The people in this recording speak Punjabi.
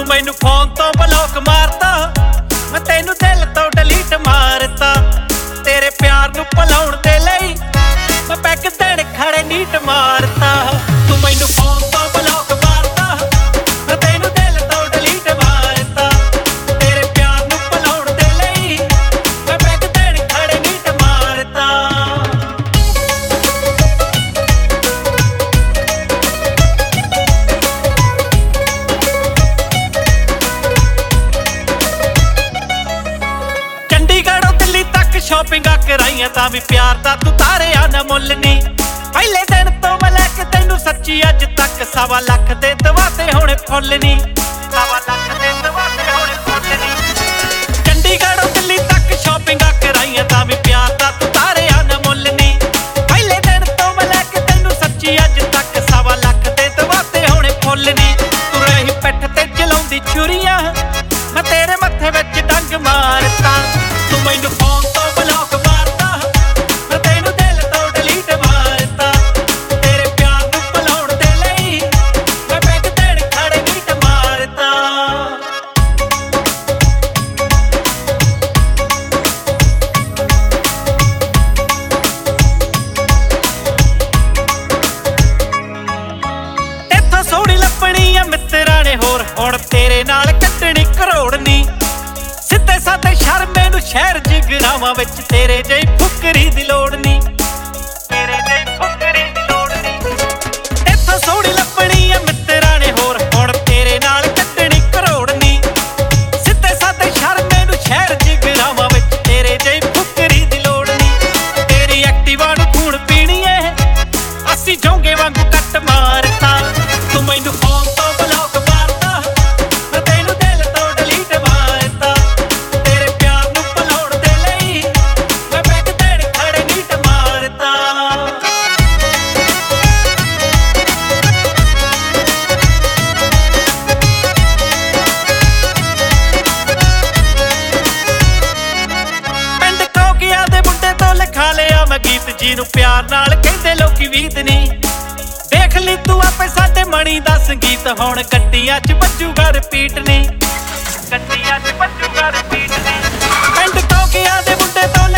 ਮੈਨੂੰ ਫੋਨ ਤੋਂ ਬਲੌਕ ਮਾਰਤਾ, ਮੈਂ ਤੈਨੂੰ ਦਿਲ ਤੋਂ ਡਿਲੀਟ ਮਾਰਤਾ। ਤੇਰੇ ਪਿਆਰ ਨੂੰ ਭੁਲਾਉਣ ਦੇ ਲਈ ਮੈਂ ਪੈਗ ਦੇਣ ਖੜੇ ਨੀਟ ਮਾਰਤਾ। ਤੂੰ ਮੈਨੂੰ ਫੋਨ ਤੋਂ ਬਲੌਕ ਮਾਰਤਾ, ਮੈਂ ਤੈਨੂੰ ਦਿਲ ਤੋਂ ਡਿਲੀਟ ਮਾਰਤਾ। ਤੇਰੇ ਪਿਆਰ ਨੂੰ ਭੁਲਾਉਣ ਦੇ ਲਈ ਮੈਂ ਪੈਗ ਦੇਣ ਖੜੇ ਨੀਟ ਮਾਰਤਾ। ਚੰਡੀਗੜ੍ਹੋਂ ਦਿੱਲੀ ਤੱਕ ਸ਼ਾਪਿੰਗਾਂ ਕਰਾਈਆਂ ਤਾਂ ਵੀ ਪਿਆਰ ਦਾ ਤੂੰ ਤਾਰਿਆ ਨਾ ਮੁੱਲ ਨੀ। ਪਹਿਲੇ ਦਿਨ ਤੋਂ ਮੈਂ ਲੈ ਕੇ ਤੈਨੂੰ ਸੱਚੀ ਅੱਜ ਤੱਕ 1.25 ਲੱਖ ਦੇ ਦਵਾਤੇ ਹੋਣੇ ਫੁੱਲ ਨੀ। 1.25 ਲੱਖ ਦੇ ਦਵਾਤੇ ਹੋਣੇ ਫੁੱਲ ਨੀ। ਚੰਡੀਗੜ੍ਹੋਂ ਦਿੱਲੀ ਤੱਕ ਸ਼ਾਪਿੰਗਾਂ ਕਰਾਈਆਂ ਤਾਂ ਵੀ ਪਿਆਰ ਦਾ ਤੂੰ ਤਾਰਿਆ ਨਾ ਮੁੱਲ ਨੀ। ਪਹਿਲੇ ਦਿਨ ਤੋਂ ਮੈਂ ਲੈ ਕੇ ਤੈਨੂੰ ਸੱਚੀ ਅੱਜ ਤੱਕ 1.25 ਲੱਖ ਦੇ ਦਵਾਤੇ ਹੋਣੇ ਫੁੱਲ ਨੀ। ਤੂੰ ਰਹੀ ਪਿੱਠ ਤੇ ਚਲਾਉਂਦੀ ਛੁਰੀਆਂ, ਮੈਂ ਤੇਰੇ ਮੱਥੇ ਵਿੱਚ ਡੰਗ ਮਾਰਤਾ। ਤੂੰ ਮੈਨੂੰ ਫੋਨ ਤੋਂ ਬਲੌਕ ਮਾਰਤਾ, ਮੈਂ ਤੈਨੂੰ ਦਿਲ ਤੋਂ ਡਿਲੀਟ ਮਾਰਤਾ। ਤੇਰੇ ਪਿਆਰ ਨੂੰ ਭੁਲਾਉਣ ਦੇ ਲਈ ਮੈਂ ਪੈਗ ਦੇਣ ਖੜੇ ਨੀਟ ਮਾਰਤਾ। ਇੱਥੋਂ ਸੋਹਣੀ ਲੱਭਣੀ ਆ ਮਿੱਤਰਾਂ ਨੇ ਹੋਰ, ਹੁਣ ਤੇਰੇ ਨਾਲ ਕੱਢਣੀ ਕਰੋੜ ਨੀ। ਸਿੱਧੇ ਸਾਦੇ ਸ਼ਰਮੇ ਨੂੰ ਸ਼ਹਿਰ ਜਿਗਰਾਵਾਂ ਵਿੱਚ ਤੇਰੇ ਜਿਹੀ ਫੁਕਰੀ ਦੀ ਲੋੜ ਨੀ। ਤੇਰੇ ਜਿਹੀ ਫੁਕਰੀ ਦੀ ਲੋੜ ਨੀ। ਇੱਥੋਂ ਸੋਹਣੀ ਲੱਭਣੀ ਆ ਮਿੱਤਰਾਂ ਨੇ ਹੋਰ, ਹੁਣ ਤੇਰੇ ਨਾਲ ਕੱਢਣੀ ਕਰੋੜ ਨੀ। ਸਿੱਧੇ ਸਾਦੇ ਸ਼ਰਮੇ ਨੂੰ ਸ਼ਹਿਰ ਜਿਗਰਾਵਾਂ ਵਿੱਚ ਤੇਰੇ ਜਿਹੀ ਫੁਕਰੀ ਦੀ ਲੋੜ ਨੀ। ਤੇਰੀ ਐਕਟਿਵਾ ਨੂੰ ਖੂਨ ਪੀਣੀ ਏ, ਅਸੀਂ ਜੋਂਗੇ ਵਾਂਗੂ ਕੱਟ ਮਾਰਤਾ। ਤੂੰ ਮੈਨੂੰ ਫੋਨ ਤੋਂ ਬਲੌਕ ਮਾਰਤਾ, ਮੈਂ ਤੈਨੂੰ ਦਿਲ ਤੋਂ ਡਿਲੀਟ ਮਾਰਤਾ। ਤੇਰੇ ਪਿਆਰ ਨੂੰ ਭੁਲਾਉਣ ਦੇ ਲਈ ਮੈਂ ਪੈਗ ਦੇਣ ਖੜੇ ਨੀਟ ਮਾਰਤਾ। ਪਿੰਡ ਕੋਕਿਆਂ ਦੇ ਮੁੰਡੇ ਤੋਂ ਲਿਖਾ ਲਿਆ ਮੈਂ ਗੀਤ, ਜੀ ਨੂੰ ਪਿਆਰ ਨਾਲ ਕਹਿੰਦੇ ਲੋਕੀ ਵੀਤ ਨੀ। ਦੇਖ ਲਈ ਤੂੰ ਆਪੇ ਸਾਡੇ ਮਣੀ ਦਾ ਸੰਗੀਤ, ਹੁਣ ਗੱਡੀਆਂ 'ਚ ਵੱਜੂਗਾ ਰਿਪੀਟ ਨੀ। ਗੱਡੀਆਂ 'ਚ ਵੱਜੂਗਾ ਰਿਪੀਟ ਨੀ। ਪਿੰਡ ਕੋਕਿਆਂ ਦੇ ਮੁੰਡੇ ਤੋਂ